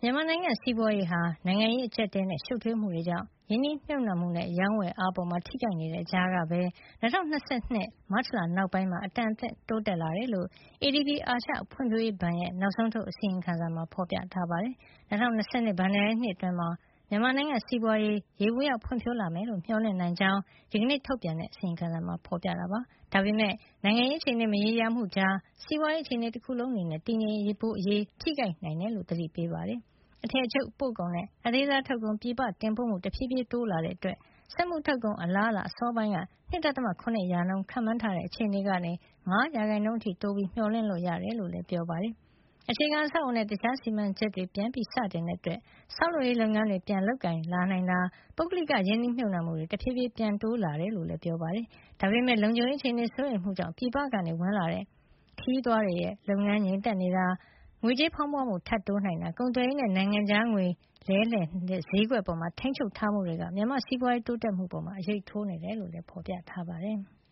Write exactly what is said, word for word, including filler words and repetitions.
မြန်မာနိုင်ငံစီးပွားရေးဟာနိုင်ငံရေးအကျပ်အတည်းနဲ့ရှုပ်ထွေးမှုတွေကြောင့်ရင်းနှီးမြှုပ်နှံမှုနဲ့ရောင်းဝယ်အားပေါ်မှာထိခိုက်နေတဲ့ကြားကပဲ၂၀၂၂ မတ်လနောက်ပိုင်းမှာအတန်အသင့်တိုးတက်လာတယ်လို့ အေဒီဘီ အာရှဖွံ့ဖြိုးရေးဘဏ်ရဲ့နောက်ဆုံးထုတ်အစီရင်ခံစာမှာဖေါ်ပြထားပါတယ်။၂၀၂၂ ဘဏ္ဍာရေးနှစ်အတွင်းမှာမြန်မာနိုင်ငံစီးပွားရေးယေဘုယျဖွံ့ဖြိုးလာမယ်လို့မျှော်လင့်နိုင်ကြောင်းဒီကနေ့ထုတ်ပြန်တဲ့အစီရင်ခံစာမှာဖေါ်ပြထားပါတယ်။ဒါပေမယ့်နိုင်ငံရေးအခြေအနေမရေရာမှုကြားစီးပွားရေးအခြေအနေတခုလုံးအနေနဲ့တည်ငြိမ်ဖို့အရေးထိခိုက်နိုင်တယ်လို့သတိပေးပါတယ်။အထည်ချုပ်ပို့ကုန်နဲ့အသေးစားထုတ်ကုန်ပြည်ပတင်ပို့မှုတဖြည်းဖြည်းတိုးလာတဲ့အတွက်စက်မှုထုတ်ကုန်အလားအလာအစောပိုင်းက ၂.၇ ရာခိုင်နှုန်းခန့်မှန်းထားတဲ့အခြေအနေကနေ ၅ ရာခိုင်နှုန်းအထိတိုးပြီးမျှော်လင့်လို့ရတယ်လို့လည်းပြောပါတယ်။အခြေခံအဆောက်အအုံနဲ့တခြားစီမံချက်တွေပြန်စတင်တဲ့အတွက်ဆောက်လုပ်ရေးလုပ်ငန်းတွေပြန်လုပ်ကိုင်လာနိုင်တာပုဂ္ဂလိကရင်းနှီးမြှုပ်နှံမှုတွေတဖြည်းဖြည်းပြန်တိုးလာတယ်လို့လည်းပြောပါတယ်။ဒါပေမယ့်လုံခြုံရေးအခြေအနေစိုးရိမ်မှုကြောင့်ပြည်ပကနေဝင်လာတဲ့ခရီးသွားတွေရဲ့လုပ်ငန်းငြိမ်သက်နေတာငွေကြေးဖေါင်းပွမှုထပ်တိုးနိုင်တာကုန်သွယ်ရေးနဲ့နိုင်ငံခြားငွေလဲလှယ်ဈေးကွက်အပေါ်ထိန်းချုပ်ထားမှုတွေကမြန်မာ့စီးပွားရေးတိုးတက်မှုအပေါ်အရိပ်ထိုးနေတယ်လို့လည်းဖေါ်ပြထားပါတယ်။